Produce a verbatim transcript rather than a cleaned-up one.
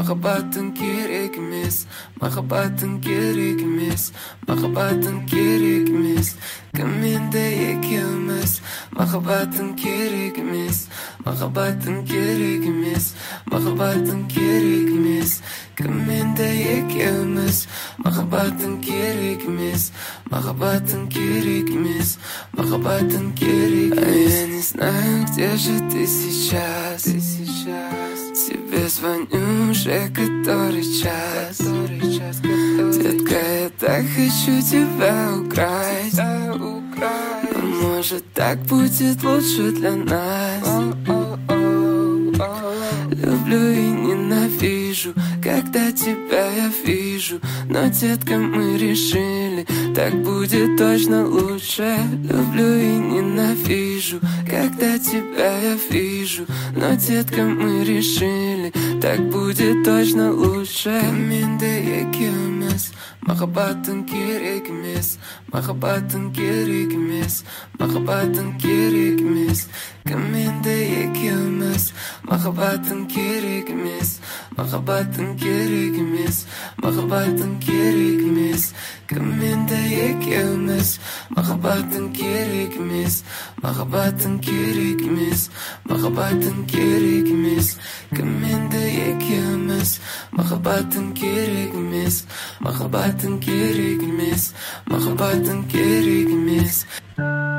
махаббатың керек емес, махаббатың керек емес, махаббатың керек емес. Кімменде екеуміз, махаббатың керек емес, махаббатың керек емес, махаббатың керек емес. Кімменде екеуміз, махаббатың керек емес, махаббатың керек емес, махаббатың керек емес. Я не знаю, где же ты сейчас, ты сейчас. Тебе звоню уже который час, который час, который детка, я так хочу тебя украсть, да, украсть. Но может так будет лучше для нас. Люблю и ненавижу, когда тебя я вижу. Но, детка, мы решили, так будет точно лучше. Люблю и ненавижу, когда тебя я вижу. Но, детка, мы решили, так будет точно лучше. Кімменде екеуміз, махаббатың керек емес, махаббатың керек емес, махаббатың керек емес. Кімменде екеуміз, махаббатың керек емес, махаббатың керек емес, махаббатың керек емес. Кімменде екеуміз, махаббатың керек емес, махаббатың керек емес, махаббатың керек емес. Кімменде екеуміз, махаббатың керек емес, махаббатың керек емес, махаббатың керек емес.